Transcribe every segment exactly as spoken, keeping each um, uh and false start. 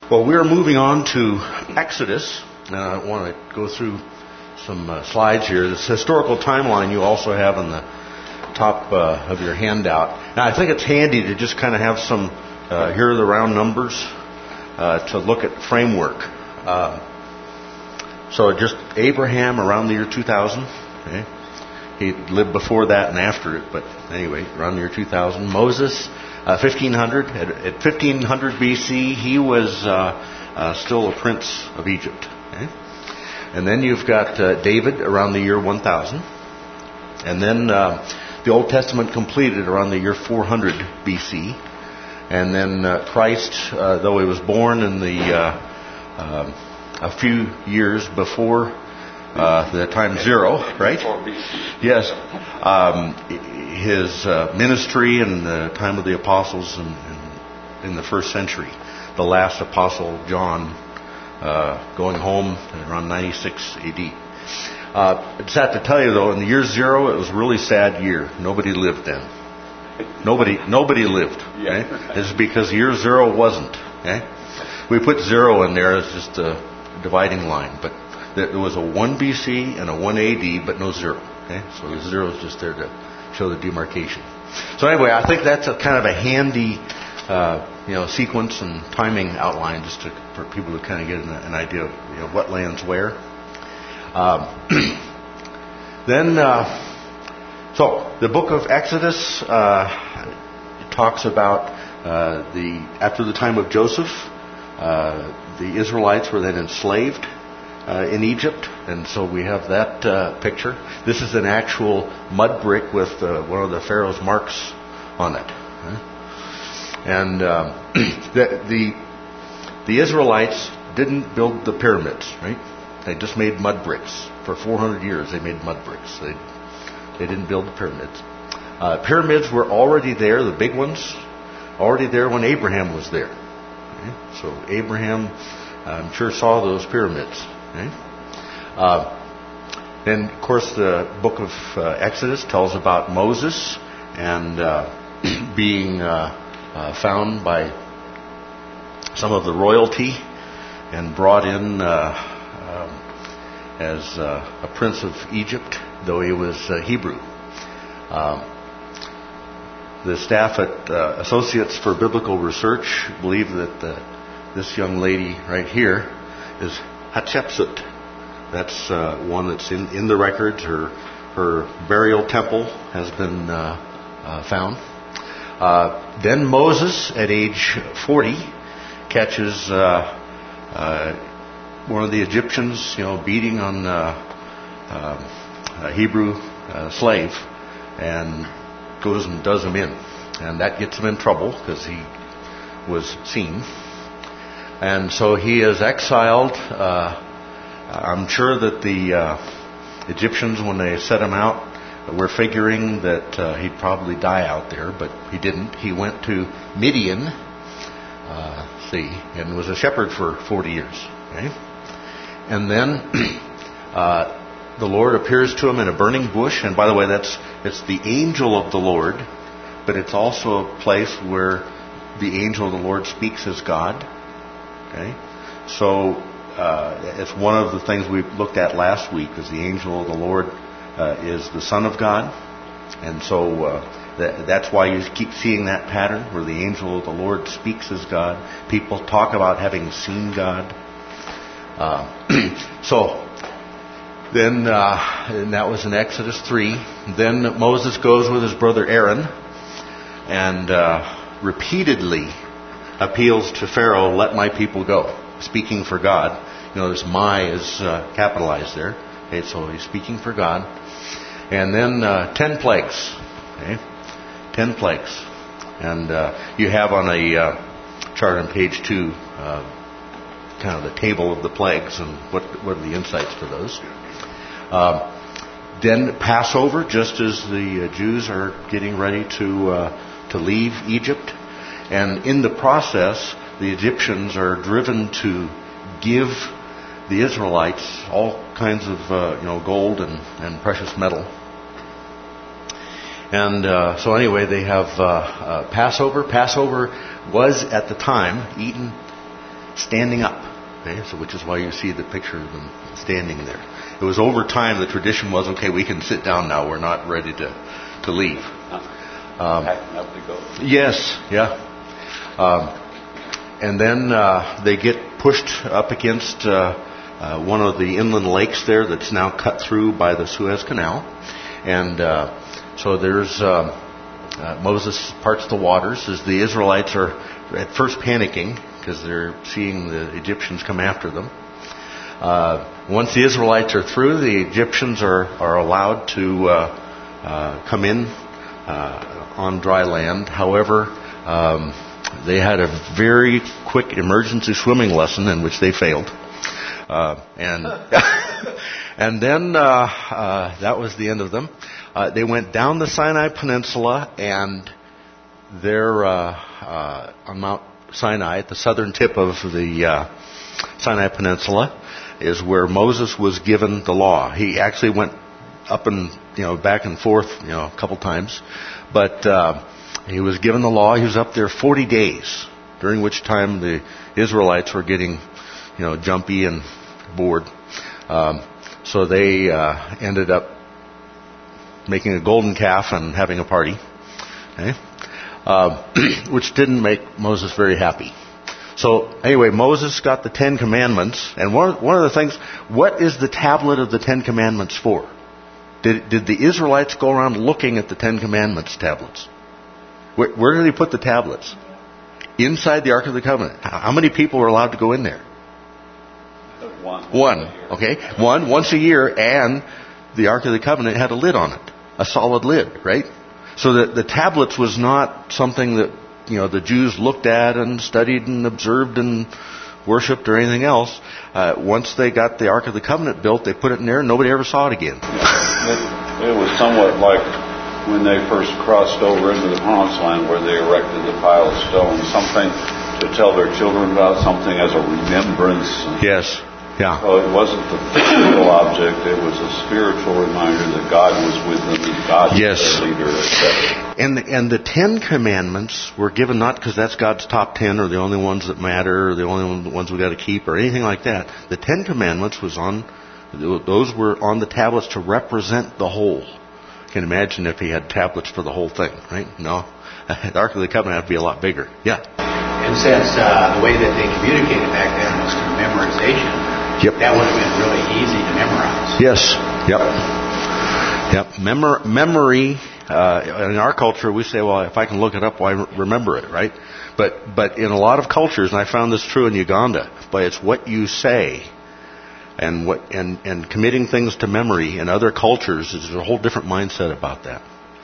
Well, we're moving on to Exodus, and I want to go through some uh, slides here. This historical timeline you also have on the top uh, of your handout. Now, I think it's handy to just kind of have some, uh, here are the round numbers, uh, to look at framework. Uh, so just Abraham around the year two thousand. Okay? He lived before that and after it, but anyway, around the year two thousand. Moses, uh, fifteen hundred. At, at fifteen hundred B C, he was uh, uh, still a prince of Egypt. Okay? And then you've got uh, David around the year one thousand. And then uh, the Old Testament completed around the year four hundred B C. And then uh, Christ, uh, though he was born in the uh, uh, a few years before uh, the time zero, right? Yes. Um, his uh, ministry and the time of the apostles in, in, in the first century. The last apostle, John, uh, going home around ninety-six A D. Uh, it's sad to tell you, though, in the year zero, it was a really sad year. Nobody lived then. Nobody nobody lived. Okay? It's because year zero wasn't. Okay? We put zero in there as just a dividing line. But there was a one B C and a one A D, but no zero. Okay? So the zero is just there to show the demarcation. So anyway, I think that's a kind of a handy uh, you know, sequence and timing outline just to, for people to kind of get an, an idea of you know, what lands where. Um, then, uh, so the book of Exodus uh, talks about uh, the after the time of Joseph, uh, the Israelites were then enslaved uh, in Egypt, and so we have that uh, picture. This is an actual mud brick with uh, one of the Pharaoh's marks on it, and um, the, the the Israelites didn't build the pyramids, right? They just made mud bricks. For four hundred years they made mud bricks. They they didn't build the pyramids. Uh, pyramids were already there, the big ones, already there when Abraham was there. Okay? So Abraham, I'm sure, saw those pyramids. Okay? Uh, then, of course, the book of uh, Exodus tells about Moses and uh, being uh, uh, found by some of the royalty and brought in uh, Um, as uh, a prince of Egypt, though he was uh, Hebrew. Um, the staff at uh, Associates for Biblical Research believe that uh, this young lady right here is Hatshepsut. That's uh, one that's in, in the records. Her her burial temple has been uh, uh, found. Uh, then Moses, at age forty, catches uh, uh, one of the Egyptians, you know, beating on uh, uh, a Hebrew uh, slave, and goes and does him in, and that gets him in trouble because he was seen, and so he is exiled. Uh, I'm sure that the uh, Egyptians, when they set him out, were figuring that uh, he'd probably die out there, but he didn't. He went to Midian, uh, see, and was a shepherd for forty years. Okay? And then uh, the Lord appears to him in a burning bush. And by the way, that's it's the angel of the Lord, but it's also a place where the angel of the Lord speaks as God. Okay, so uh, it's one of the things we looked at last week. Is the angel of the Lord uh, is the Son of God, and so uh, that, that's why you keep seeing that pattern where the angel of the Lord speaks as God. People talk about having seen God. Uh, so then, uh, and that was in Exodus three. Then Moses goes with his brother Aaron and uh, repeatedly appeals to Pharaoh, "Let my people go," speaking for God. You know, this "my" is uh, capitalized there. Okay, so he's speaking for God. And then uh, ten plagues. Okay, ten plagues, and uh, you have on a uh, chart on page two. Uh, kind of the table of the plagues and what what are the insights for those. Uh, then Passover, just as the uh, Jews are getting ready to uh, to leave Egypt, and in the process, the Egyptians are driven to give the Israelites all kinds of uh, you know gold and, and precious metal. And uh, so anyway, they have uh, uh, Passover. Passover was at the time eaten standing up. Okay, so which is why you see the picture of them standing there. It was over time the tradition was, okay, we can sit down now. We're not ready to, to leave. Um, Packing up to go. yes, yeah. Um, and then uh, they get pushed up against uh, uh, one of the inland lakes there that's now cut through by the Suez Canal. And uh, so there's uh, uh, Moses parts the waters as the Israelites are at first panicking because they're seeing the Egyptians come after them. Uh, once the Israelites are through, the Egyptians are, are allowed to uh, uh, come in uh, on dry land. However, um, they had a very quick emergency swimming lesson in which they failed. Uh, and and then uh, uh, that was the end of them. Uh, they went down the Sinai Peninsula, and they're uh, uh, on Mount Sinai, at the southern tip of the uh, Sinai Peninsula, is where Moses was given the law. He actually went up and you know back and forth you know a couple times, but uh, he was given the law. He was up there forty days, during which time the Israelites were getting you know jumpy and bored. Um, so they uh, ended up making a golden calf and having a party, okay? uh, which didn't make Moses very happy. So anyway, Moses got the Ten Commandments, and one one of the things, what is the tablet of the Ten Commandments for? Did did the Israelites go around looking at the Ten Commandments tablets? Where, where did they put the tablets? Inside the Ark of the Covenant. How many people were allowed to go in there? One. One. Okay. One once a year, and the Ark of the Covenant had a lid on it, a solid lid, right? So that the tablets was not something that you know the Jews looked at and studied and observed and worshipped or anything else. Uh, once they got the Ark of the Covenant built, they put it in there, and nobody ever saw it again. Yeah, it, it was somewhat like when they first crossed over into the Promised Land, where they erected the pile of stones, something to tell their children about, something as a remembrance. Yes. Yeah. So it wasn't the physical object; it was a spiritual reminder that God was with them, and God was yes. their leader, et cetera. And the, and the Ten Commandments were given not because that's God's top ten or the only ones that matter or the only ones we got to keep or anything like that. The Ten Commandments was on; those were on the tablets to represent the whole. You can imagine if he had tablets for the whole thing, right? No, the Ark of the Covenant had to be a lot bigger. Yeah. And since uh, the way that they communicated back then was through memorization. Yep. That would have been really easy to memorize. Yes. Yep. Yep. Memor- memory. Uh, in our culture, we say, "Well, if I can look it up, why well, remember it?" Right? But but in a lot of cultures, and I found this true in Uganda, but it's what you say, and what and and committing things to memory in other cultures is a whole different mindset about that.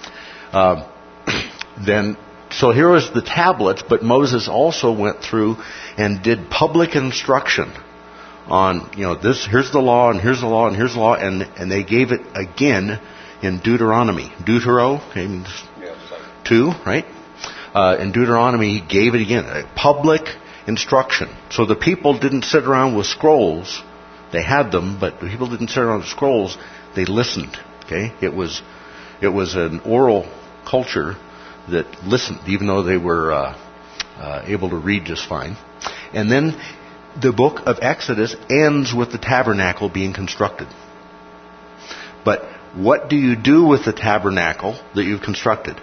Uh, then. So here was the tablets, but Moses also went through and did public instruction on, you know, this, here's the law, and here's the law, and here's the law, and, and they gave it again in Deuteronomy. Deutero, okay, means two, right? Uh, in Deuteronomy, he gave it again, a public instruction. So the people didn't sit around with scrolls. They had them, but the people didn't sit around with scrolls. They listened, okay? It was, it was an oral culture that listened, even though they were uh, uh, able to read just fine. And then the book of Exodus ends with the tabernacle being constructed. But what do you do with the tabernacle that you've constructed?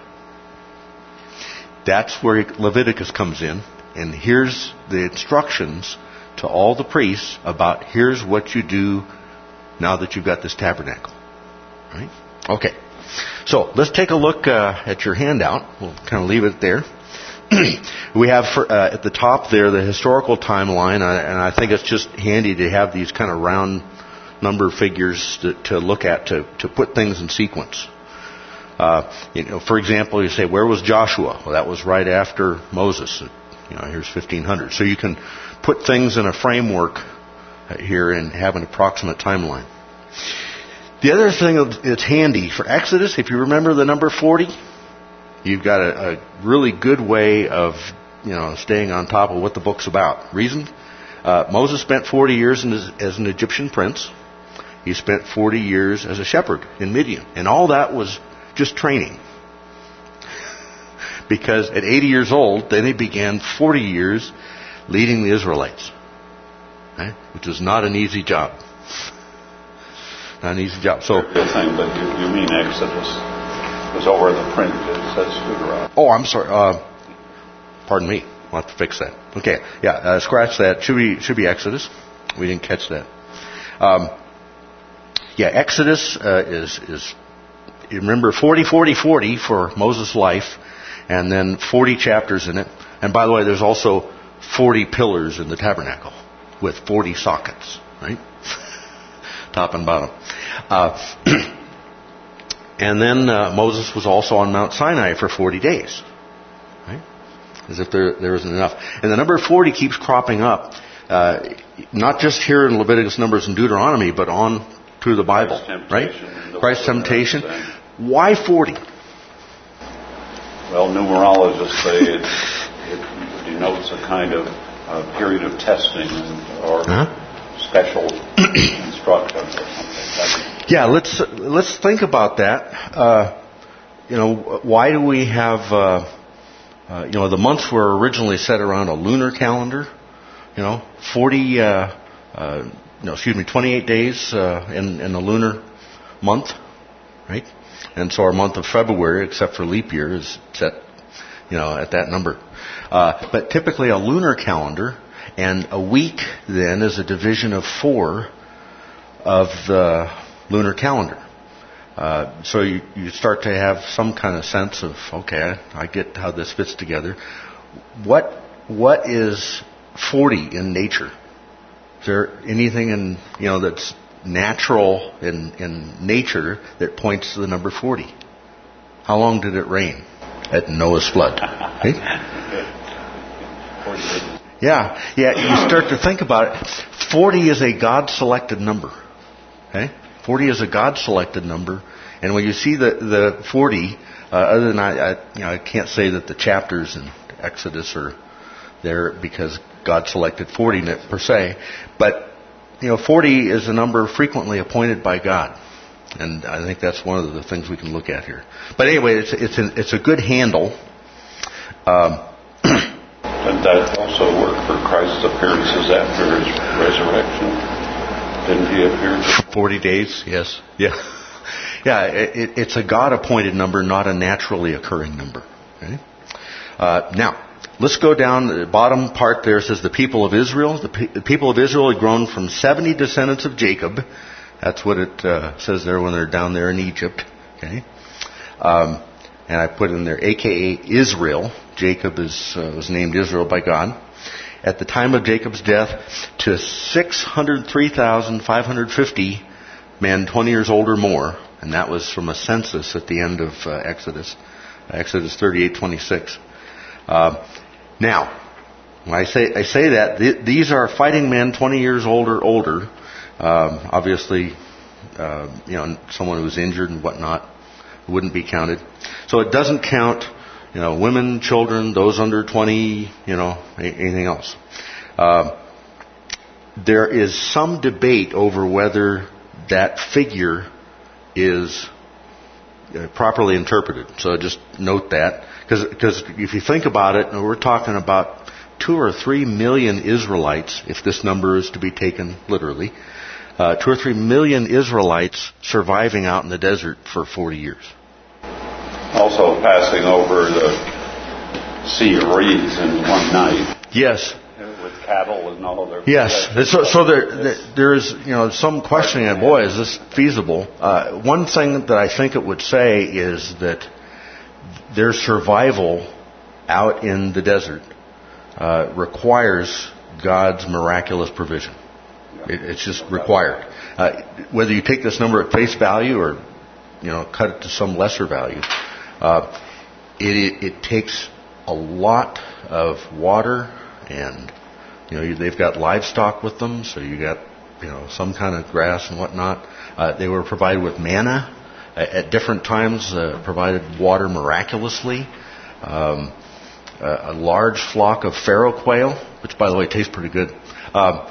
That's where Leviticus comes in. And here's the instructions to all the priests about here's what you do now that you've got this tabernacle. Right? Okay. So let's take a look uh, at your handout. We'll kind of leave it there. We have for, uh, at the top there the historical timeline, uh, and I think it's just handy to have these kind of round number figures to, to look at to, to put things in sequence. Uh, you know, for example, you say, where was Joshua? Well, that was right after Moses. You know, here's fifteen hundred. So you can put things in a framework here and have an approximate timeline. The other thing that's handy for Exodus, if you remember the number forty, you've got a, a really good way of, you know, staying on top of what the book's about. Reason? Uh, Moses spent forty years in, as an Egyptian prince. He spent forty years as a shepherd in Midian. And all that was just training. Because at eighty years old, then he began forty years leading the Israelites. right? Which is not an easy job. Not an easy job. So, good thing, but you, you mean Exodus? Because over the print it says Deuteronomy. Oh, I'm sorry. Uh, pardon me. We'll have to fix that. Okay, yeah, uh, scratch that. Should be should be Exodus. We didn't catch that. Um, yeah, Exodus uh, is is you remember forty, forty, forty for Moses' life, and then forty chapters in it. And by the way, there's also forty pillars in the tabernacle with forty sockets, right? Top and bottom. Uh, and then uh, Moses was also on Mount Sinai for forty days, right? As if there there isn't enough. And the number forty keeps cropping up, uh, not just here in Leviticus, Numbers, and Deuteronomy, but on through the Bible, right? Christ's temptation. Why forty? Well, numerologists say it, it denotes a kind of uh, period of testing or huh? special instruction or something. Yeah, let's let's think about that. Uh, you know, why do we have? Uh, uh, you know, the months were originally set around a lunar calendar. You know, forty. Uh, uh, no, excuse me, twenty-eight days uh, in in the lunar month, right? And so our month of February, except for leap year, is set, you know, at that number. Uh, but typically a lunar calendar, and a week then is a division of four of the lunar calendar. Uh, so you, you start to have some kind of sense of, okay, I get how this fits together. What what is forty in nature? Is there anything in, you know, that's natural in, in nature that points to the number forty? How long did it rain at Noah's flood? Right? Yeah, yeah. You start to think about it. Forty is a God-selected number. Okay, forty is a God-selected number, and when you see the the forty, uh, other than I, I, you know, I can't say that the chapters in Exodus are there because God selected forty per se, but you know, forty is a number frequently appointed by God, and I think that's one of the things we can look at here. But anyway, it's it's an, it's a good handle. Um, Did that also work for Christ's appearances after his resurrection? Didn't he appear for forty days? Yes. Yeah. Yeah. It, it's a God-appointed number, not a naturally occurring number. Okay? Uh, now. Let's go down the bottom part there. It says the people of Israel. The, pe- the people of Israel had grown from seventy descendants of Jacob. That's what it uh, says there when they're down there in Egypt. Okay, um, and I put in there, A K A Israel. Jacob is uh, was named Israel by God. At the time of Jacob's death, to six hundred three thousand five hundred fifty men twenty years old or more, and that was from a census at the end of uh, Exodus, Exodus thirty-eight twenty-six. Uh, Now, when I say I say that, th- these are fighting men twenty years old or older. Um, obviously, uh, you know, someone who's injured and whatnot wouldn't be counted. So it doesn't count, you know, women, children, those under twenty, you know, anything else. Uh, there is some debate over whether that figure is uh, properly interpreted. So just note that. Because if you think about it, we're talking about two or three million Israelites, if this number is to be taken literally, uh, two or three million Israelites surviving out in the desert for forty years. Also passing over the Sea of Reeds in one night. Yes. With cattle and all their... Yes. So, so there, there is, you know, some questioning of, boy, is this feasible? Uh, one thing that I think it would say is that their survival out in the desert uh, requires God's miraculous provision. It, it's just required. Uh, whether you take this number at face value or, you know, cut it to some lesser value, uh, it, it, it takes a lot of water, and you know they've got livestock with them, so you got you know some kind of grass and whatnot. Uh, they were provided with manna. At different times, uh, provided water miraculously. Um, a, a large flock of pharaoh quail, which, by the way, tastes pretty good. Um,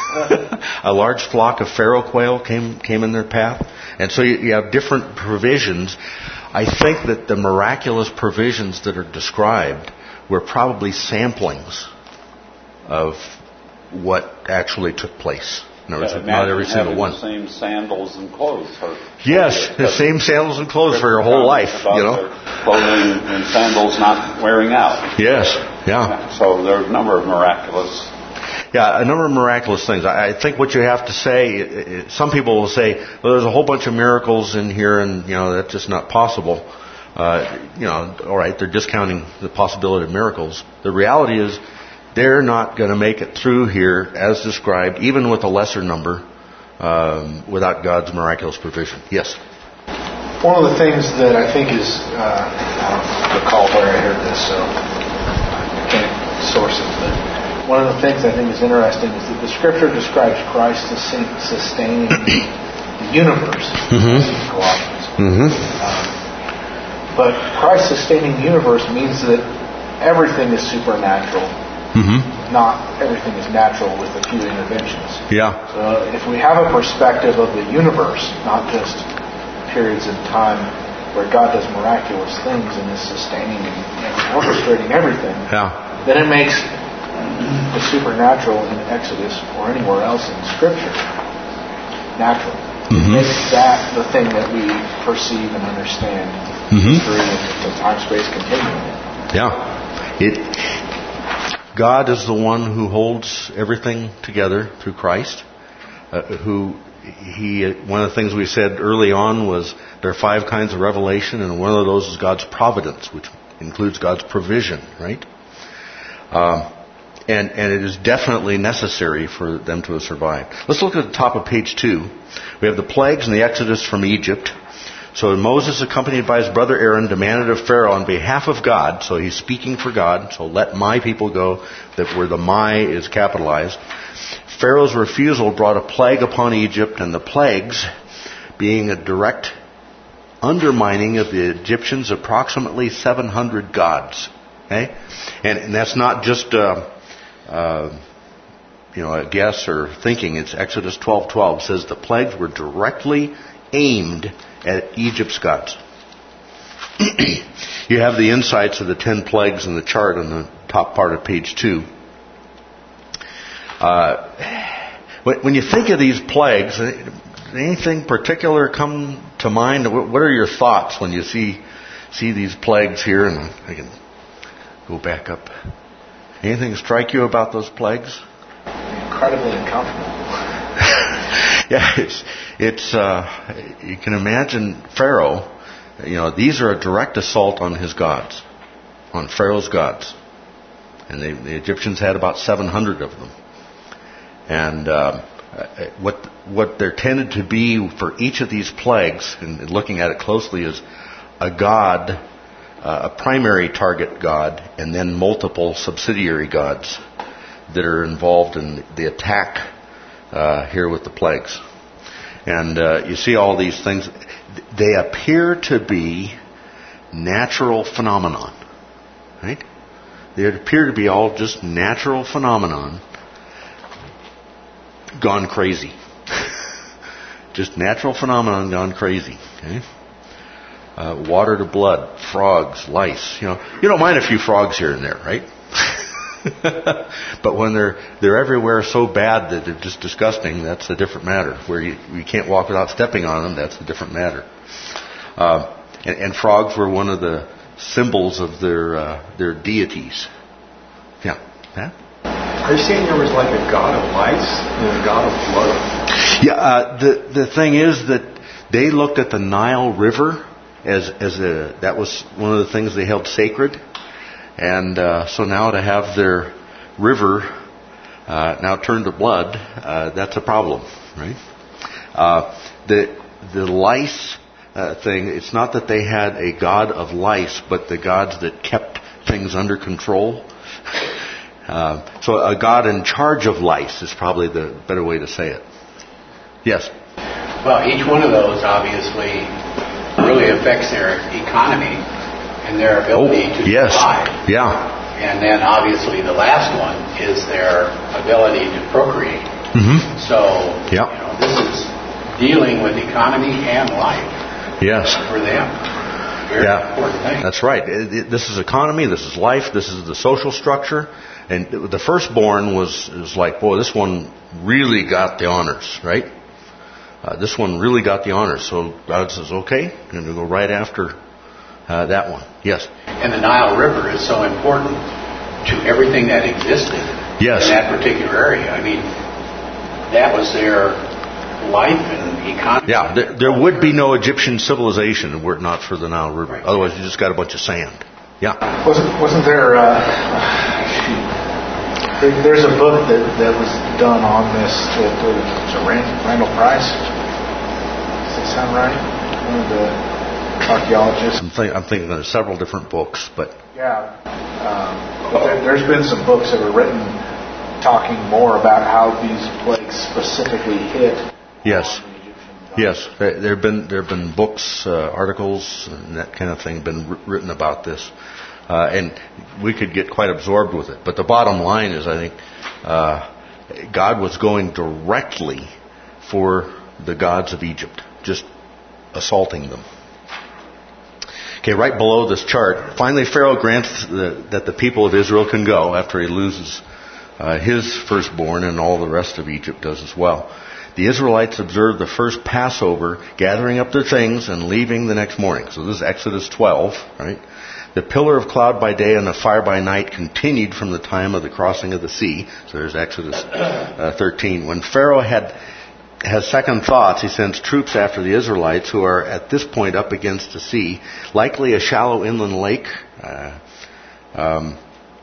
a large flock of pharaoh quail came came in their path, and so you, you have different provisions. I think that the miraculous provisions that are described were probably samplings of what actually took place. In other words, Yeah, not every single having one. The same sandals and clothes. For, Yes, the same sandals and clothes for your whole life. You know, their clothing and sandals not wearing out. Yes, yeah. So there are a number of miraculous. Yeah, a number of miraculous things. I think what you have to say, some people will say, well, there's a whole bunch of miracles in here, and you know that's just not possible. Uh, you know, all right, they're discounting the possibility of miracles. The reality is, they're not going to make it through here as described, even with a lesser number, um, without God's miraculous provision. Yes? One of the things that I think is, uh, I don't recall where I heard this, so I can't source it, but one of the things I think is interesting is that the Scripture describes Christ as sustaining the universe, Mm-hmm. in Colossians. Mm-hmm. Um, but Christ sustaining the universe means that everything is supernatural. Mm-hmm. Not everything is natural with a few interventions. Yeah. So if we have a perspective of the universe, not just periods in time where God does miraculous things and is sustaining and orchestrating everything, Yeah. then it makes the supernatural in Exodus or anywhere else in Scripture natural. Mm-hmm. It makes that the thing that we perceive and understand Mm-hmm. through the time-space continuum. Yeah. It. God is the one who holds everything together through Christ. Uh, who he one of the things we said early on was there are five kinds of revelation, and one of those is God's providence, which includes God's provision, right? Um, and and it is definitely necessary for them to have survived. Let's look at the top of page two. We have the plagues and the exodus from Egypt. So Moses, accompanied by his brother Aaron, demanded of Pharaoh on behalf of God, so he's speaking for God, so let my people go, that where the my is capitalized. Pharaoh's refusal brought a plague upon Egypt, and the plagues, being a direct undermining of the Egyptians' approximately seven hundred gods. Okay? And, and that's not just uh, uh, you know, a guess or thinking. It's Exodus twelve twelve says the plagues were directly aimed at Egypt's gods. You have the insights of the ten plagues in the chart on the top part of page two. Uh, when you think of these plagues, anything particular come to mind? What are your thoughts when you see see these plagues here? And I can go back up. Anything strike you about those plagues? Incredibly uncomfortable. Yeah, it's, it's uh, you can imagine Pharaoh, you know, these are a direct assault on his gods, on Pharaoh's gods. And they, the Egyptians had about seven hundred of them. And uh, what what there tended to be for each of these plagues, and looking at it closely, is a god, uh, a primary target god, and then multiple subsidiary gods that are involved in the attack uh, here with the plagues. And uh, you see all these things. They appear to be natural phenomenon, right? They appear to be all just natural phenomenon gone crazy. Just natural phenomenon gone crazy. Okay? Uh, water to blood, frogs, lice. You know, you don't mind a few frogs here and there, right? But when they're they're everywhere so bad that they're just disgusting, that's a different matter. Where you, you can't walk without stepping on them, that's a different matter. Uh, and, and frogs were one of the symbols of their uh, their deities. Yeah. Huh? Are you saying there was like a god of lice and a god of blood? Yeah. Uh, the the thing is that they looked at the Nile River as as a that was one of the things they held sacred, and uh, so now to have their river uh, now turned to blood, uh, that's a problem, right? Uh, the the lice uh, thing. It's not that they had a god of lice, but the gods that kept things under control. Uh, so a god in charge of lice is probably the better way to say it. Yes? Well, each one of those obviously really affects their economy and their ability to yes. survive. Yeah. And then obviously the last one is their ability to procreate. Mm-hmm. So, yep. you know, this is dealing with economy and life. Yes. For them. Very yeah. important thing. That's right. It, it, this is economy, this is life, this is the social structure. And the firstborn was, was like, boy, this one really got the honors, right? Uh, this one really got the honors. So God says, okay, I'm going to go right after uh, that one. Yes? And the Nile River is so important to everything that existed yes. in that particular area. I mean, that was their life and economy. Yeah, there, there would be no Egyptian civilization were it not for the Nile River. Right. Otherwise, you just got a bunch of sand. Yeah. Wasn't wasn't there? Uh, there there's a book that, that was done on this. With, with Randall Price. Does that sound right? One of the archaeologists. I'm, think, I'm thinking of several different books, but yeah, um, but there, there's been some books that were written talking more about how these plagues specifically hit. Yes. Yes, there have been there have been books, uh, articles, and that kind of thing been r- written about this, uh, and we could get quite absorbed with it. But the bottom line is, I think uh, God was going directly for the gods of Egypt, just assaulting them. Okay, right below this chart, finally Pharaoh grants the, that the people of Israel can go after he loses uh, his firstborn, and all the rest of Egypt does as well. The Israelites observed the first Passover, gathering up their things and leaving the next morning. So this is Exodus twelve, right? The pillar of cloud by day and the fire by night continued from the time of the crossing of the sea. So there's Exodus uh, thirteen. When Pharaoh had has second thoughts, he sends troops after the Israelites, who are at this point up against the sea, likely a shallow inland lake, uh, um,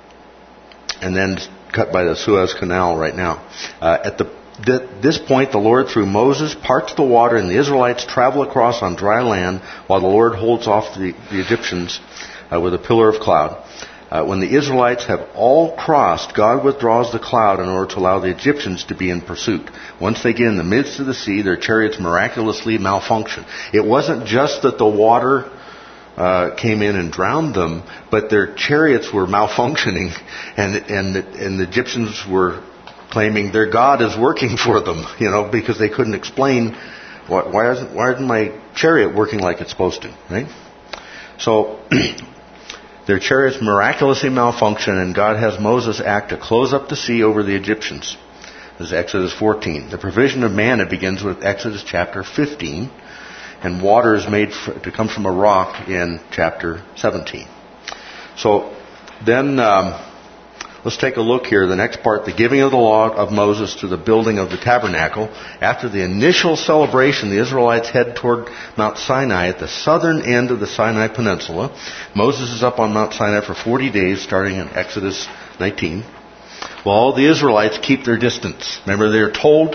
and then cut by the Suez Canal right now. Uh, at the At this point, the Lord, through Moses, parts the water, and the Israelites travel across on dry land, while the Lord holds off the, the Egyptians uh, with a pillar of cloud. Uh, when the Israelites have all crossed, God withdraws the cloud in order to allow the Egyptians to be in pursuit. Once they get in the midst of the sea, their chariots miraculously malfunction. It wasn't just that the water uh, came in and drowned them, but their chariots were malfunctioning, and and the, and the Egyptians were claiming their God is working for them, you know, because they couldn't explain why, why isn't why isn't my chariot working like it's supposed to, right? So their chariots miraculously malfunction, and God has Moses act to close up the sea over the Egyptians. This is Exodus fourteen. The provision of manna begins with Exodus chapter fifteen, and water is made for, to come from a rock in chapter seventeen. So then. Um, Let's take a look here. The next part, the giving of the law of Moses to the building of the tabernacle. After the initial celebration, the Israelites head toward Mount Sinai at the southern end of the Sinai Peninsula. Moses is up on Mount Sinai for forty days, starting in Exodus nineteen. While all the Israelites keep their distance. Remember, they're told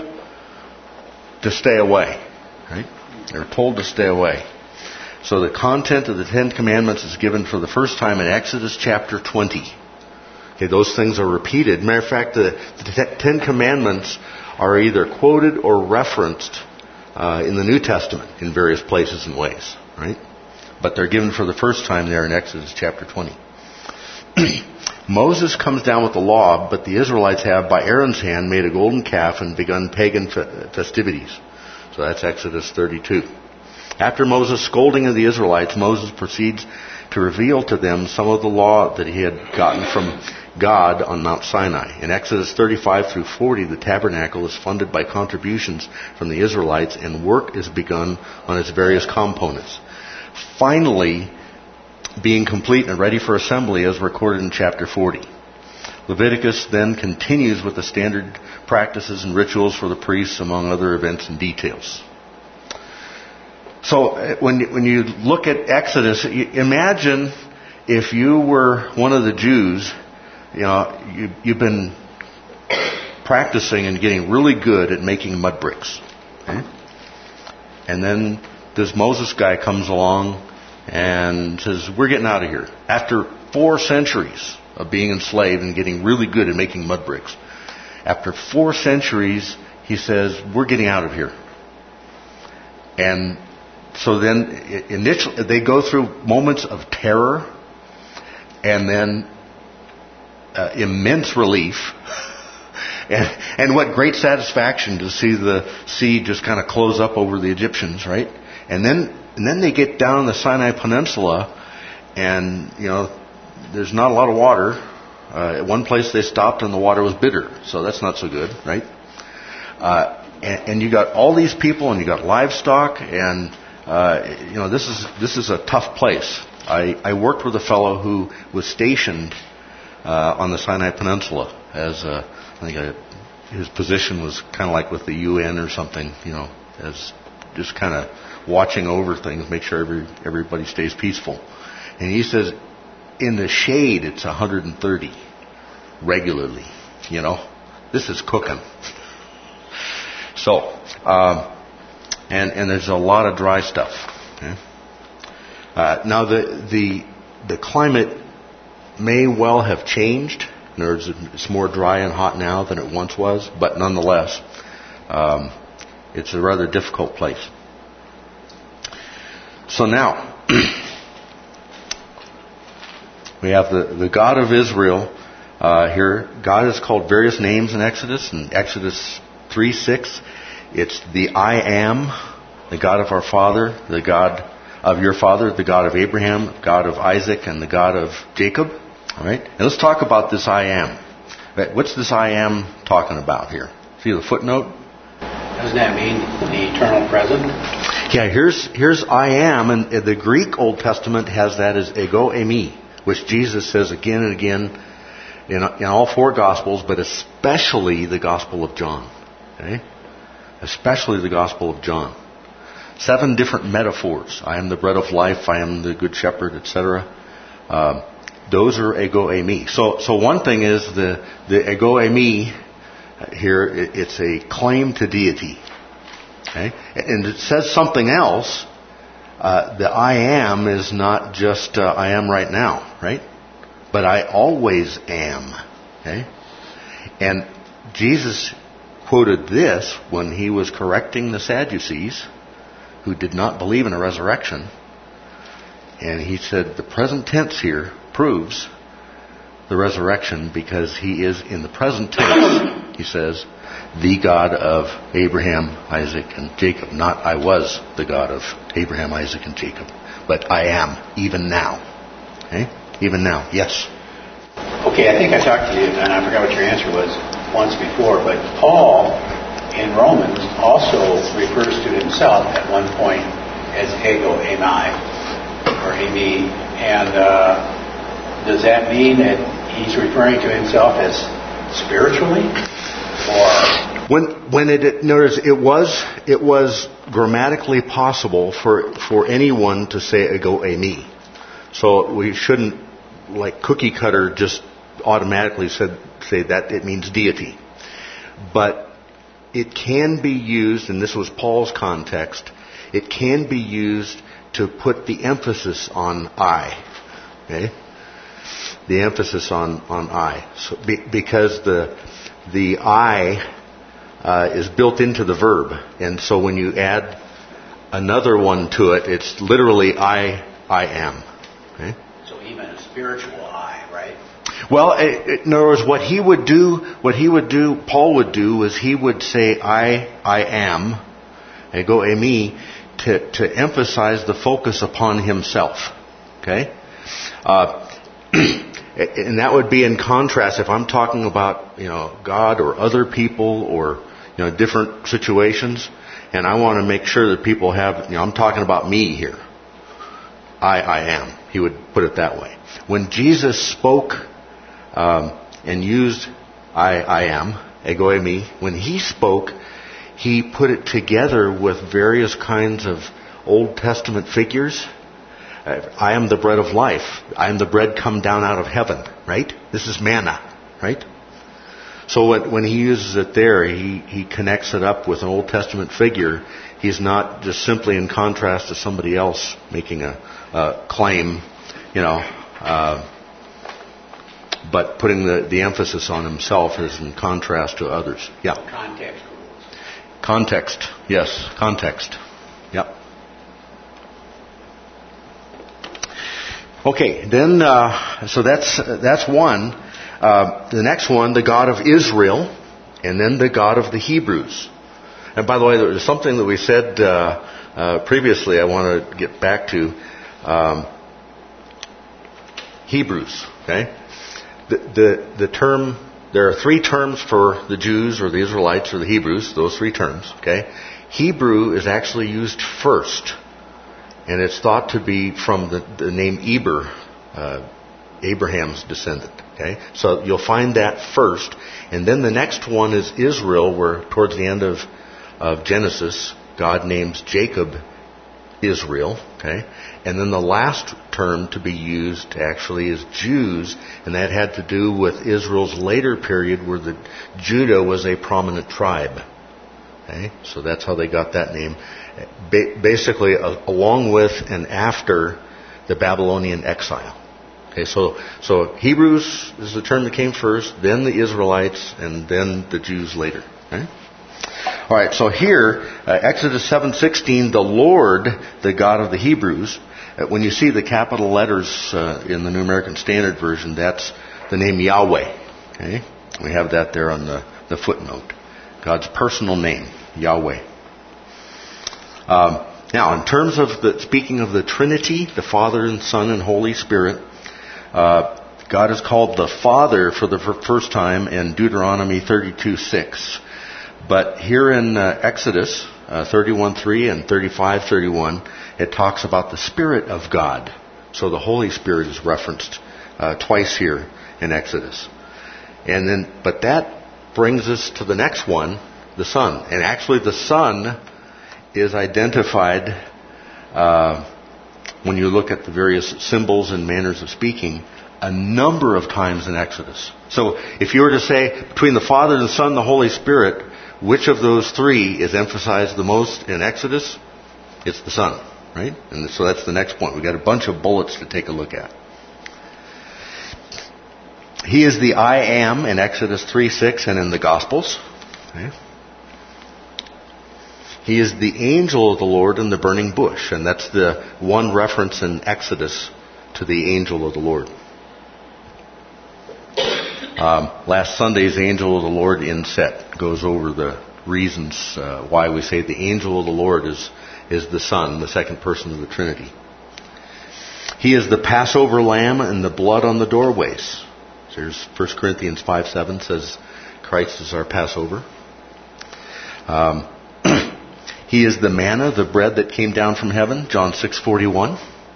to stay away. Right? They're told to stay away. So the content of the Ten Commandments is given for the first time in Exodus chapter twenty. Okay, those things are repeated. Matter of fact, the, the Ten Commandments are either quoted or referenced uh, in the New Testament in various places and ways, right? But they're given for the first time there in Exodus chapter twenty. Moses comes down with the law, but the Israelites have, by Aaron's hand, made a golden calf and begun pagan fe- festivities. So that's Exodus thirty-two. After Moses' scolding of the Israelites, Moses proceeds to reveal to them some of the law that he had gotten from God on Mount Sinai. In Exodus thirty-five through forty, the tabernacle is funded by contributions from the Israelites, and work is begun on its various components. Finally, being complete and ready for assembly as recorded in chapter forty. Leviticus then continues with the standard practices and rituals for the priests, among other events and details. So when when you look at Exodus, imagine if you were one of the Jews. You know, you, you've been practicing and getting really good at making mud bricks. Okay? And then this Moses guy comes along and says, we're getting out of here. After four centuries of being enslaved and getting really good at making mud bricks, after four centuries, he says, we're getting out of here. And so then initially they go through moments of terror, and then Uh, immense relief, and, and what great satisfaction to see the sea just kind of close up over the Egyptians, right? And then, and then they get down the Sinai Peninsula, and you know, there's not a lot of water, Uh, at one place they stopped and the water was bitter, so that's not so good, right? Uh, and, and you got all these people, and you got livestock, and uh, you know this is this is a tough place. I, I worked with a fellow who was stationed uh, on the Sinai Peninsula as a, I think a, his position was kind of like with the U N or something, you know, as just kind of watching over things, make sure every, everybody stays peaceful. And he says, in the shade, it's one hundred thirty regularly. You know, this is cooking. So, um, and and there's a lot of dry stuff. Okay? Uh, now the the the climate may well have changed. In other words, it's more dry and hot now than it once was, but nonetheless, um, it's a rather difficult place. So now, we have the, the God of Israel uh, here. God is called various names in Exodus. In Exodus three six, it's the I Am, the God of our father, the God of your father, the God of Abraham, God of Isaac, and the God of Jacob. All right? And let's talk about this I Am. What's this I Am talking about here? See the footnote? Doesn't that mean the eternal present? Yeah, here's here's I Am, and the Greek Old Testament has that as ego eimi, which Jesus says again and again in, in all four Gospels, but especially the Gospel of John. Okay? Especially the Gospel of John. Seven different metaphors. I am the bread of life, I am the good shepherd, et cetera. Uh, those are ego eimi. So, so one thing is the, the ego eimi here, it, it's a claim to deity. Okay? And it says something else. Uh, the I am is not just uh, I am right now, right? But I always am. Okay? And Jesus quoted this when he was correcting the Sadducees who did not believe in a resurrection. And he said the present tense here proves the resurrection because he is in the present tense, he says, the God of Abraham, Isaac, and Jacob. Not I was the God of Abraham, Isaac, and Jacob, but I am even now. Okay? Even now. Yes? Okay, I think I talked to you, and I forgot what your answer was once before, but Paul in Romans also refers to himself at one point as ego eimi, or eimi, and uh, does that mean that he's referring to himself as spiritually? Or when when it notice it was it was grammatically possible for for anyone to say ego eimi, so we shouldn't like cookie cutter just automatically said say that it means deity, but it can be used, and this was Paul's context. It can be used to put the emphasis on I. Okay, the emphasis on on I, so be, because the the I uh, is built into the verb, and so when you add another one to it, it's literally I I am. Okay? So even a spiritual I, right? Well, it, in other words, what he would do, what he would do, Paul would do, was he would say I I am, ego eimi, to to emphasize the focus upon himself. Okay. Uh, And that would be in contrast if I'm talking about, you know, God or other people or, you know, different situations, and I want to make sure that people have, you know, I'm talking about me here. I, I am. He would put it that way. When Jesus spoke um, and used I, I am, ego eimi, when he spoke, he put it together with various kinds of Old Testament figures. I am the bread of life. I am the bread come down out of heaven, right? This is manna, right? So when, when he uses it there, he, he connects it up with an Old Testament figure. He's not just simply in contrast to somebody else making a, a claim, you know, uh, but putting the, the emphasis on himself is in contrast to others. Yeah. Context rules. Context, yes, context. Yep. Okay, then, uh, so that's that's one. Uh, the next one, the God of Israel, and then the God of the Hebrews. And by the way, there was something that we said uh, uh, previously I want to get back to. Um, Hebrews, okay? the, the, the term, there are three terms for the Jews or the Israelites or the Hebrews, those three terms, okay? Hebrew is actually used first, and it's thought to be from the, the name Eber, uh, Abraham's descendant, okay? So you'll find that first, and then the next one is Israel, where towards the end of, of Genesis, God names Jacob Israel, okay? And then the last term to be used actually is Jews, and that had to do with Israel's later period where the Judah was a prominent tribe. Okay? So that's how they got that name. Ba- basically, uh, along with and after the Babylonian exile. Okay, so so Hebrews is the term that came first, then the Israelites, and then the Jews later. Okay? All right, so here, uh, Exodus seven sixteen, the Lord, the God of the Hebrews. Uh, when you see the capital letters uh, in the New American Standard Version, that's the name Yahweh. Okay, we have that there on the, the footnote. God's personal name, Yahweh. Um, now, in terms of the speaking of the Trinity, the Father and Son and Holy Spirit, uh, God is called the Father for the first time in Deuteronomy thirty-two six. But here in uh, Exodus uh, thirty-one three and thirty-five thirty-one, it talks about the Spirit of God. So the Holy Spirit is referenced uh, twice here in Exodus. And then, but that brings us to the next one, the Son. And actually the Son is identified uh, when you look at the various symbols and manners of speaking a number of times in Exodus. So if you were to say between the Father, the Son, the Holy Spirit, which of those three is emphasized the most in Exodus? It's the Son, right? And so that's the next point. We've got a bunch of bullets to take a look at. He is the I Am in Exodus three six and in the Gospels. Okay. He is the angel of the Lord in the burning bush, and that's the one reference in Exodus to the angel of the Lord. Um, last Sunday's angel of the Lord inset goes over the reasons uh, why we say the angel of the Lord is, is the Son, the second person of the Trinity. He is the Passover lamb and the blood on the doorways. So here's First Corinthians five seven says Christ is our Passover. Um, he is the manna, the bread that came down from heaven, John six forty-one.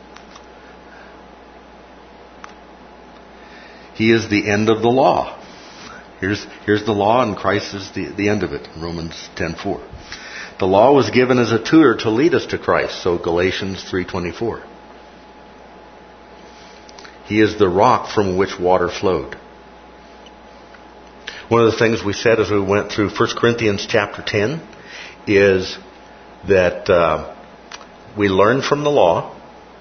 He is the end of the law. Here's, here's the law, and Christ is the, the end of it, Romans ten four. The law was given as a tutor to lead us to Christ, so Galatians three twenty-four. He is the rock from which water flowed. One of the things we said as we went through First Corinthians chapter ten is that uh, we learn from the law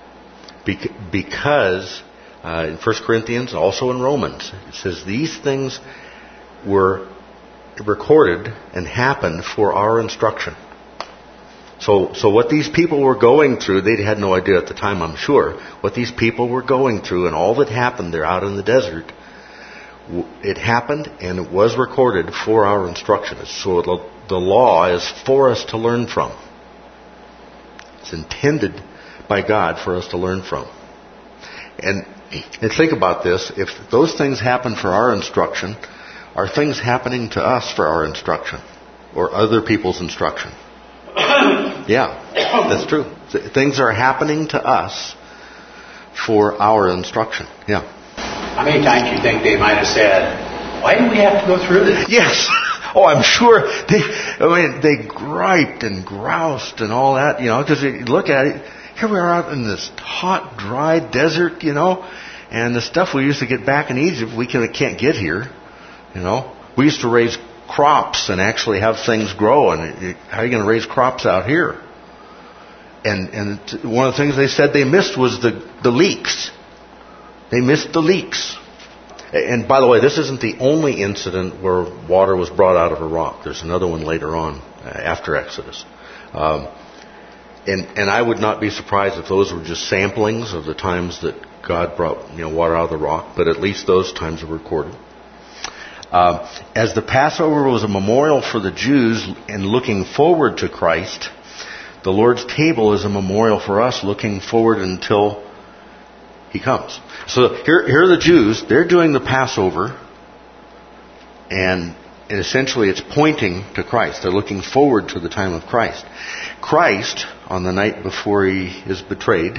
because Uh, in First Corinthians, also in Romans, it says these things were recorded and happened for our instruction. So, so what these people were going through, they had no idea at the time, I'm sure, what these people were going through and all that happened there out in the desert, it happened and it was recorded for our instruction. So the, the law is for us to learn from. It's intended by God for us to learn from. And And think about this. If those things happen for our instruction, are things happening to us for our instruction? Or other people's instruction? Yeah, that's true. Things are happening to us for our instruction. Yeah. How many times do you think they might have said, why do we have to go through this? Yes. Oh, I'm sure they, I mean, they griped and groused and all that, you know, because you look at it, here we are out in this hot, dry desert, you know, and the stuff we used to get back in Egypt, we can't get here, you know. We used to raise crops and actually have things grow, and how are you going to raise crops out here? And and one of the things they said they missed was the, the leaks. They missed the leaks. And by the way, this isn't the only incident where water was brought out of a rock. There's another one later on, after Exodus. Um, And, and I would not be surprised if those were just samplings of the times that God brought, you know, water out of the rock, but at least those times are recorded. Uh, as the Passover was a memorial for the Jews in looking forward to Christ, the Lord's table is a memorial for us looking forward until He comes. So here, here are the Jews. They're doing the Passover, and essentially it's pointing to Christ. They're looking forward to the time of Christ. Christ, on the night before he is betrayed,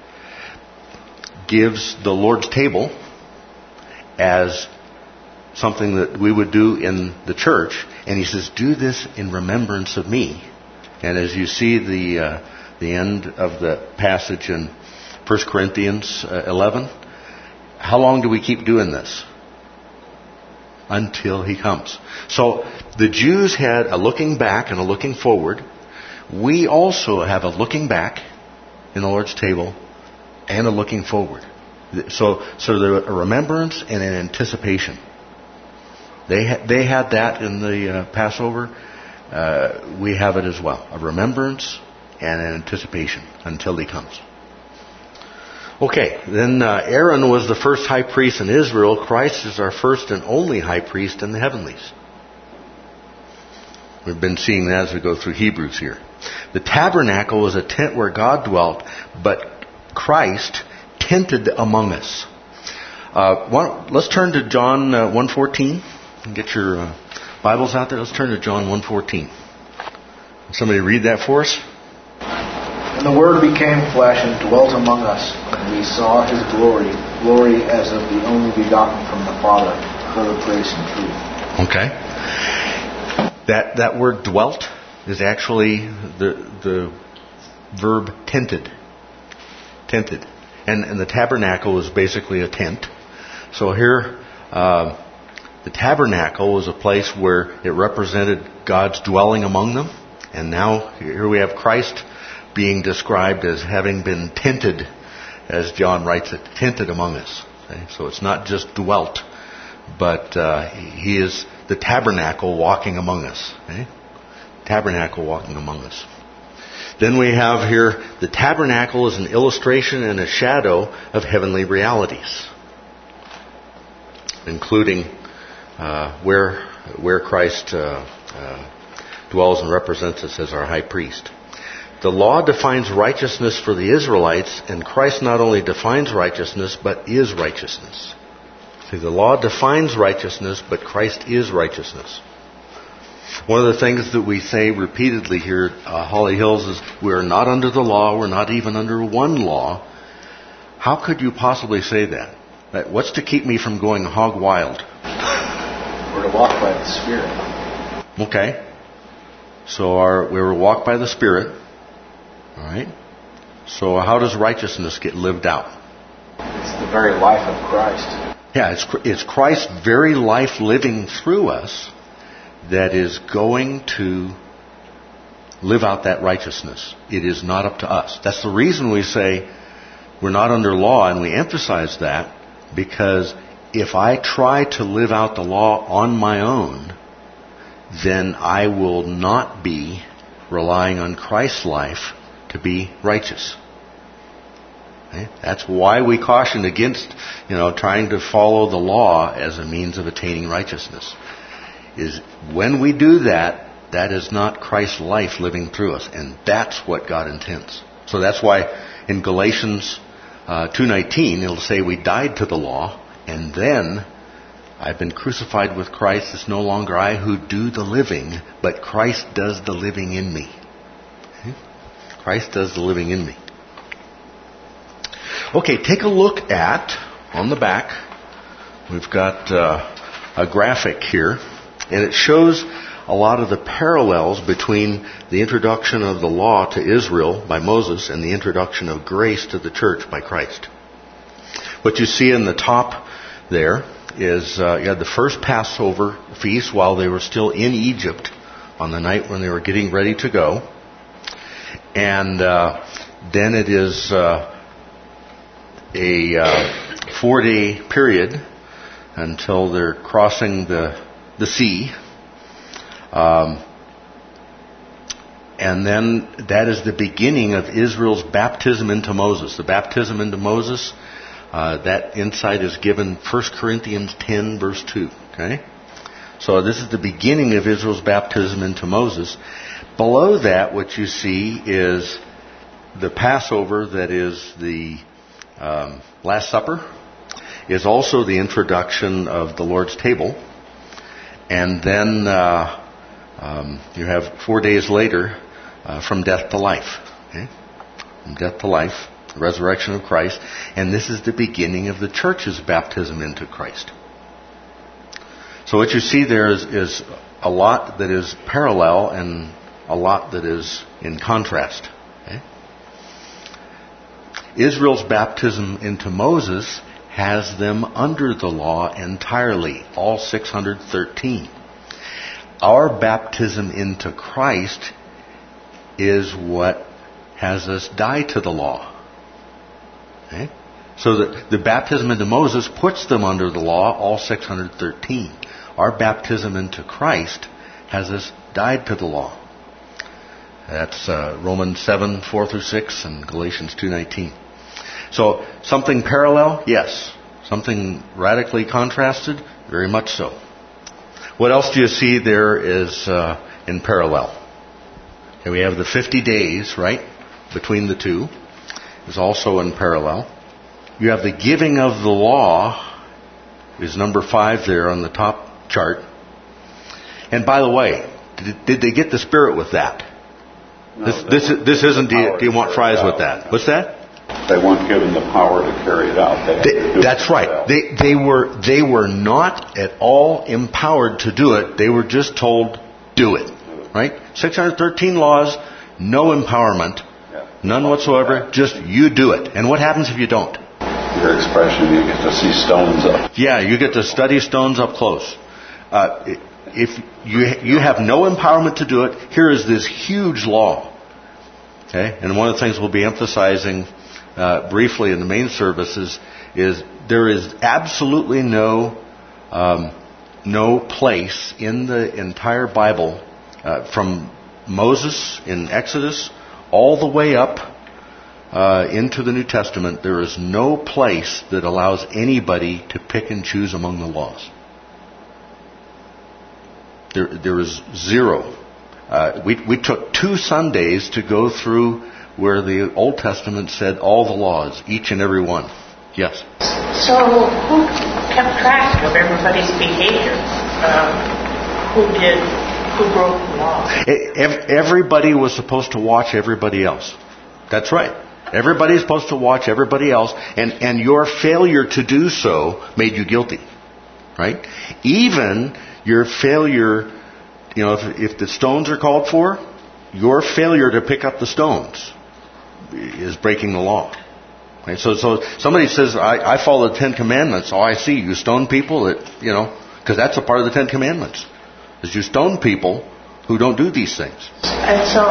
gives the Lord's table as something that we would do in the church, and he says, do this in remembrance of me. And as you see the uh, the end of the passage in First Corinthians eleven, how long do we keep doing this? Until he comes. So the Jews had a looking back and a looking forward. We also have a looking back in the Lord's table and a looking forward. So, so there's a remembrance and an anticipation. They ha- they had that in the uh, Passover. Uh, we have it as well. A remembrance and an anticipation until he comes. Okay, then uh, Aaron was the first high priest in Israel. Christ is our first and only high priest in the heavenlies. We've been seeing that as we go through Hebrews here. The tabernacle was a tent where God dwelt, but Christ tented among us. Uh, one, let's turn to John uh, one fourteen. Get your uh, Bibles out there. Let's turn to John one fourteen. Somebody read that for us. And the Word became flesh and dwelt among us, and we saw His glory, glory as of the only begotten from the Father, full of grace and truth. Okay. That that word dwelt is actually the the verb tented. Tented. And, and the tabernacle is basically a tent. So here, uh, the tabernacle was a place where it represented God's dwelling among them. And now here we have Christ being described as having been tented, as John writes it, tented among us. Okay? So it's not just dwelt, but uh, he is the tabernacle walking among us. Okay? Tabernacle walking among us. Then we have here, the tabernacle is an illustration and a shadow of heavenly realities, including uh, where where Christ uh, uh, dwells and represents us as our high priest. The law defines righteousness for the Israelites, and Christ not only defines righteousness, but is righteousness. See, the law defines righteousness, but Christ is righteousness. One of the things that we say repeatedly here at uh, Holly Hills is we're not under the law, we're not even under one law. How could you possibly say that? That what's to keep me from going hog wild? We're to walk by the Spirit. Okay. So our, we're to walk by the Spirit. All right. So how does righteousness get lived out? It's the very life of Christ. Yeah, it's, it's Christ's very life living through us that is going to live out that righteousness. It is not up to us. That's the reason we say we're not under law, and we emphasize that, because if I try to live out the law on my own, then I will not be relying on Christ's life to be righteous. Okay? That's why we caution against, you know, trying to follow the law as a means of attaining righteousness. Is when we do that, that is not Christ's life living through us, and that's what God intends. So that's why in Galatians uh, two nineteen it'll say we died to the law, and then I've been crucified with Christ. It's no longer I who do the living, but Christ does the living in me. Okay? Christ does the living in me. Okay, take a look at, on the back, we've got uh, a graphic here. And it shows a lot of the parallels between the introduction of the law to Israel by Moses and the introduction of grace to the church by Christ. What you see in the top there is uh, you had the first Passover feast while they were still in Egypt on the night when they were getting ready to go. And uh, then it is uh, a uh, four-day period until they're crossing the the sea. Um, and then that is the beginning of Israel's baptism into Moses. The baptism into Moses, uh, that insight is given First Corinthians ten verse two. Okay? So this is the beginning of Israel's baptism into Moses. Below that, what you see is the Passover, that is the um, Last Supper is also the introduction of the Lord's table. And then uh, um, you have four days later, uh, from death to life. Okay? From death to life, the resurrection of Christ. And this is the beginning of the church's baptism into Christ. So what you see there is, is a lot that is parallel and a lot that is in contrast. Okay? Israel's baptism into Moses has them under the law entirely, all six hundred thirteen. Our baptism into Christ is what has us die to the law. Okay? So the, the baptism into Moses puts them under the law, all six hundred thirteen. Our baptism into Christ has us died to the law. That's uh, Romans seven, four through six, and Galatians two nineteen. So, something parallel? Yes. Something radically contrasted? Very much so. What else do you see there is uh, in parallel? Okay, we have the fifty days, right, between the two. Is also in parallel. You have the giving of the law, is number five there on the top chart. And by the way, did, did they get the Spirit with that? No, this this, this isn't, do you, do you want fries with that? What's that? They weren't given the power to carry it out. They had They, to do that's it right. themselves. They they were they were not at all empowered to do it. They were just told, do it. Right? six hundred thirteen laws, no empowerment, Yeah. none whatsoever. Just you do it. And what happens if you don't? Your expression, you get to see stones up. Yeah, you get to study stones up close. Uh, if you you have no empowerment to do it, here is this huge law. Okay, and one of the things we'll be emphasizing uh, briefly in the main services is there is absolutely no um, no place in the entire Bible uh, from Moses in Exodus all the way up uh, into the New Testament. There is no place that allows anybody to pick and choose among the laws. There, there is zero. Uh, we, we took two Sundays to go through where the Old Testament said all the laws, each and every one. Yes? So who kept track of everybody's behavior? Um, who did, who broke the law? Ev- Everybody was supposed to watch everybody else. That's right. Everybody's supposed to watch everybody else, and, and your failure to do so made you guilty. Right? Even your failure, you know, if, if the stones are called for, your failure to pick up the stones is breaking the law. Right? So, so somebody says, I, I follow the Ten Commandments. Oh, I see. You stone people that, you know, because that's a part of the Ten Commandments. Is you stone people who don't do these things. And so,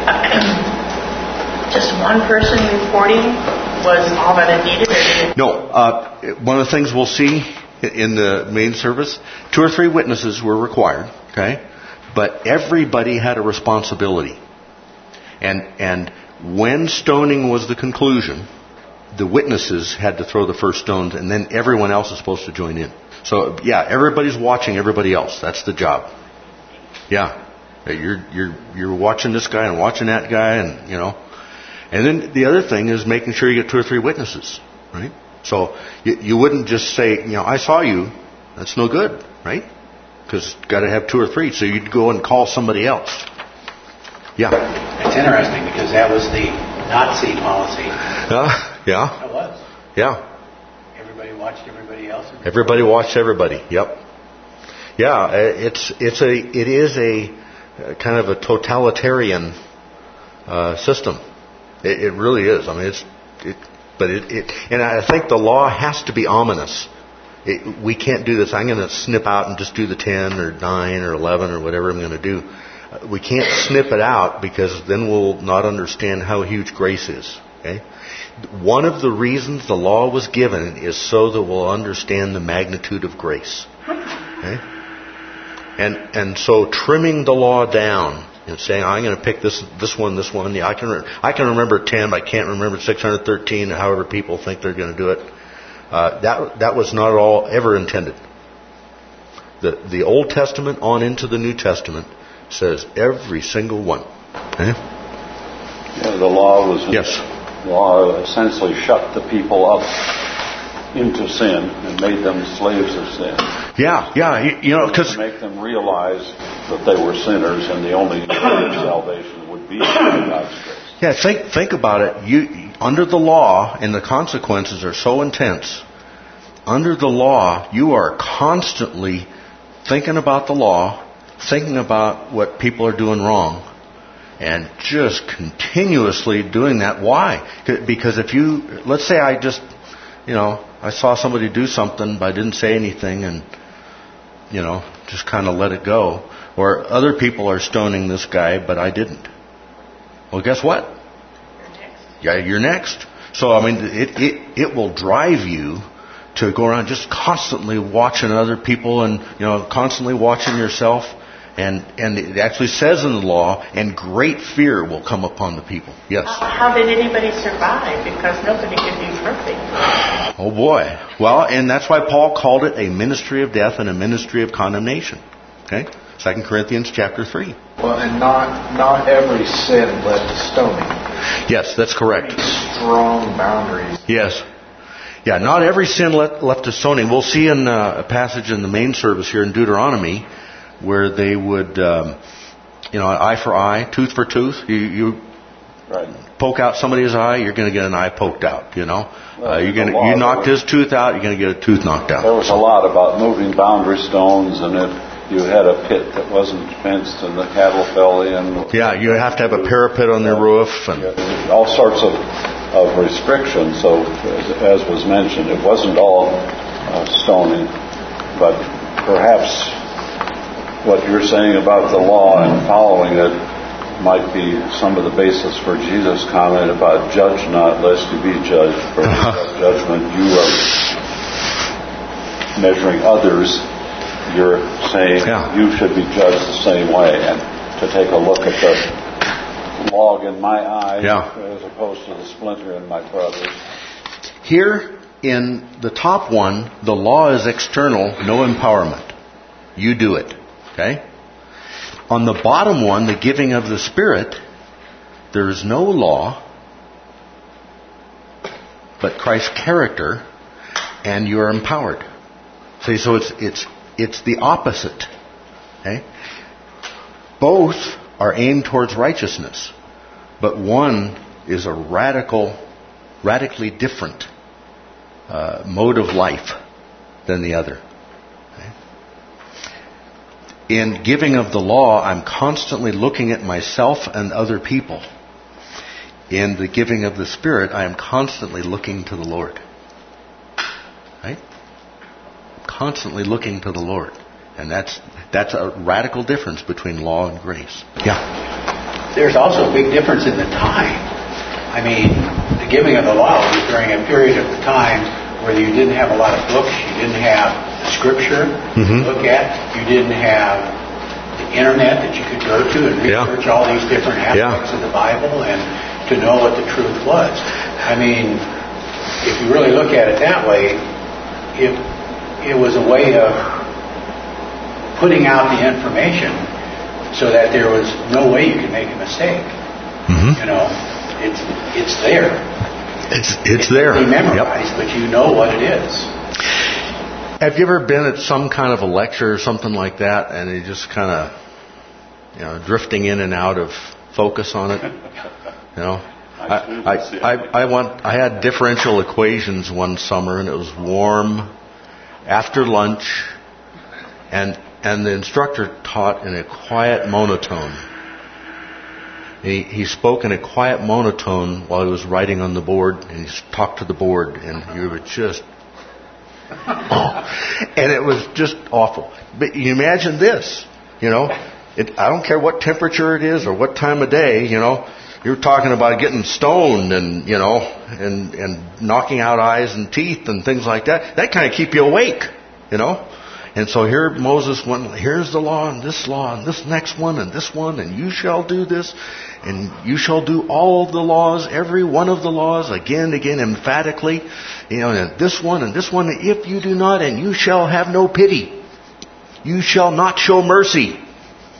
just one person reporting was all that it needed? Or did it- No. Uh, one of the things we'll see in the main service, two or three witnesses were required, okay? But everybody had a responsibility. And and when stoning was the conclusion, the witnesses had to throw the first stones, and then everyone else is supposed to join in. So, yeah, everybody's watching everybody else. That's the job. Yeah. You're you're you're watching this guy and watching that guy, and, you know. And then the other thing is making sure you get two or three witnesses, right? So you, you wouldn't just say, you know, I saw you. That's no good, right? Because you've got to have two or three. So you'd go and call somebody else. Yeah. It's interesting because that was the Nazi policy. Uh, yeah. That was. Yeah. Everybody watched everybody else. Everybody watched everybody. Yep. Yeah. It's it's a it is a uh, kind of a totalitarian uh, system. It, it really is. I mean, it's it. But it, it, and I think the law has to be ominous. It, we can't do this. I'm going to snip out and just do the ten or nine or eleven or whatever I'm going to do. We can't snip it out because then we'll not understand how huge grace is. Okay? One of the reasons the law was given is so that we'll understand the magnitude of grace. Okay? And and so trimming the law down and saying, I'm going to pick this this one, this one. Yeah, I can re- I can remember ten, but I can't remember six hundred thirteen. However, people think they're going to do it. Uh, that that was not at all ever intended. The the Old Testament on into the New Testament says every single one. Okay? Yeah, the law was Yes. law essentially shut the people up into sin and made them slaves of sin. Yeah, yeah, you, you know, because to make them realize that they were sinners and the only way of salvation would be by God's grace. Yeah, think think about it. You under the law, and the consequences are so intense. Under the law, you are constantly thinking about the law, thinking about what people are doing wrong, and just continuously doing that. Why? Because if you, let's say I just, you know, I saw somebody do something, but I didn't say anything, and, you know, just kind of let it go. Or other people are stoning this guy, but I didn't. Well, guess what? Yeah, you're next. So, I mean, it, it, it will drive you to go around just constantly watching other people and, you know, constantly watching yourself. And, and it actually says in the law, and great fear will come upon the people. Yes. How did anybody survive? Because nobody can be perfect. Oh boy. Well, and that's why Paul called it a ministry of death and a ministry of condemnation. Okay? Second Corinthians chapter three. Well, and not not every sin led to stoning. Yes, that's correct. Strong boundaries. Yes. Yeah, not every sin led, left to stoning. We'll see in uh, a passage in the main service here in Deuteronomy where they would, um, you know, eye for eye, tooth for tooth. You, you right. poke out somebody's eye, you're going to get an eye poked out. You know, well, uh, you're going to you knocked his tooth out, you're going to get a tooth knocked out. There was a lot about moving boundary stones, and if you had a pit that wasn't fenced and the cattle fell in. Yeah, you have to have a parapet on the roof and all sorts of of restrictions. So, as, as was mentioned, it wasn't all uh, stoning, but perhaps what you're saying about the law and following it might be some of the basis for Jesus' comment about judge not lest you be judged. For judgment you are measuring others, you're saying yeah. you should be judged the same way. And to take a look at the log in my eye yeah. as opposed to the splinter in my brother's. Here in the top one, the law is external, no empowerment. You do it. Okay? On the bottom one, the giving of the Spirit, there is no law, but Christ's character, and you are empowered. See, so it's it's it's the opposite. Okay? Both are aimed towards righteousness, but one is a radical, radically different uh, mode of life than the other. In giving of the law, I'm constantly looking at myself and other people. In the giving of the Spirit, I am constantly looking to the Lord. Right? Constantly looking to the Lord. And that's that's a radical difference between law and grace. Yeah. There's also a big difference in the time. I mean, the giving of the law was during a period of time where you didn't have a lot of books, you didn't have Scripture mm-hmm. to look at, you didn't have the internet that you could go to and research yeah. all these different aspects yeah. of the Bible and to know what the truth was. I mean, if you really look at it that way, it it was a way of putting out the information so that there was no way you could make a mistake. Mm-hmm. You know, it's it's there. It's it's, it's there. It's memorized, yep. but you know what it is. Have you ever been at some kind of a lecture or something like that, and you just kind of, you know, drifting in and out of focus on it? You know, I I I, I want I had differential equations one summer, and it was warm after lunch, and and the instructor taught in a quiet monotone. He he spoke in a quiet monotone while he was writing on the board, and he talked to the board, and you were just. Oh, and it was just awful. But you imagine this, you know, it, I don't care what temperature it is or what time of day, you know, you're talking about getting stoned and, you know, and, and knocking out eyes and teeth and things like that. That kind of keep you awake, you know. And so here Moses went, here's the law and this law and this next one and this one, and you shall do this and you shall do all of the laws, every one of the laws, again and again, emphatically, you know, and this one and this one, if you do not, and you shall have no pity. You shall not show mercy.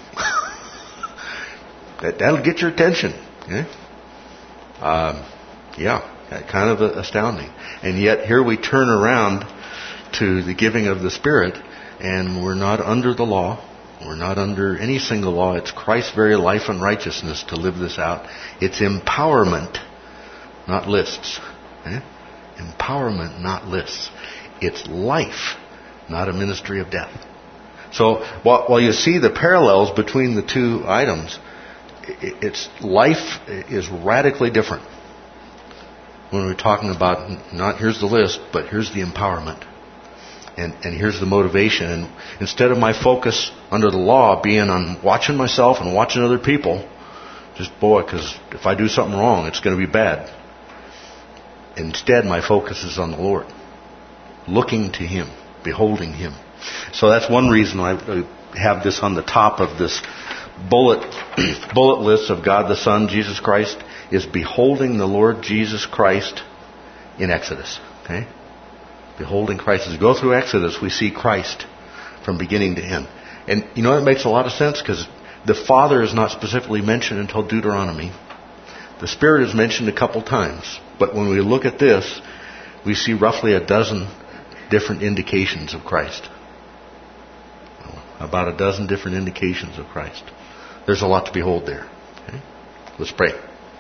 that, that'll get your attention. Okay? Um, Yeah, kind of astounding. And yet here we turn around to the giving of the Spirit, and we're not under the law. We're not under any single law. It's Christ's very life and righteousness to live this out. It's empowerment, not lists. Eh? Empowerment, not lists. It's life, not a ministry of death. So while, while you see the parallels between the two items, it's life is radically different when we're talking about not here's the list, but here's the empowerment. And, and here's the motivation. And instead of my focus under the law being on watching myself and watching other people, just boy, because if I do something wrong, it's going to be bad. Instead, my focus is on the Lord, looking to Him, beholding Him. So that's one reason I have this on the top of this bullet bullet list of God the Son, Jesus Christ, is beholding the Lord Jesus Christ in Exodus. Okay? Beholding Christ. As we go through Exodus, we see Christ from beginning to end. And you know, it makes a lot of sense because the Father is not specifically mentioned until Deuteronomy. The Spirit is mentioned a couple times. But when we look at this, we see roughly a dozen different indications of Christ. About a dozen different indications of Christ. There's a lot to behold there. Okay? Let's pray.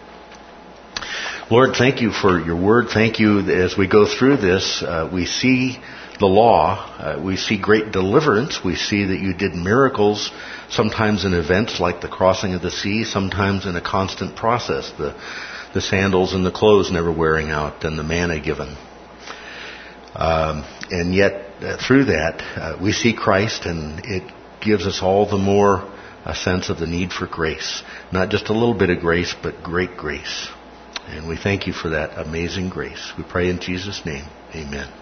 Lord, thank you for your word. Thank you as we go through this, uh, we see the law. Uh, we see great deliverance. We see that you did miracles, sometimes in events like the crossing of the sea, sometimes in a constant process. The, the sandals and the clothes never wearing out and the manna given. Um, and yet, uh, through that, uh, we see Christ, and it gives us all the more a sense of the need for grace. Not just a little bit of grace, but great grace. And we thank you for that amazing grace. We pray in Jesus' name. Amen.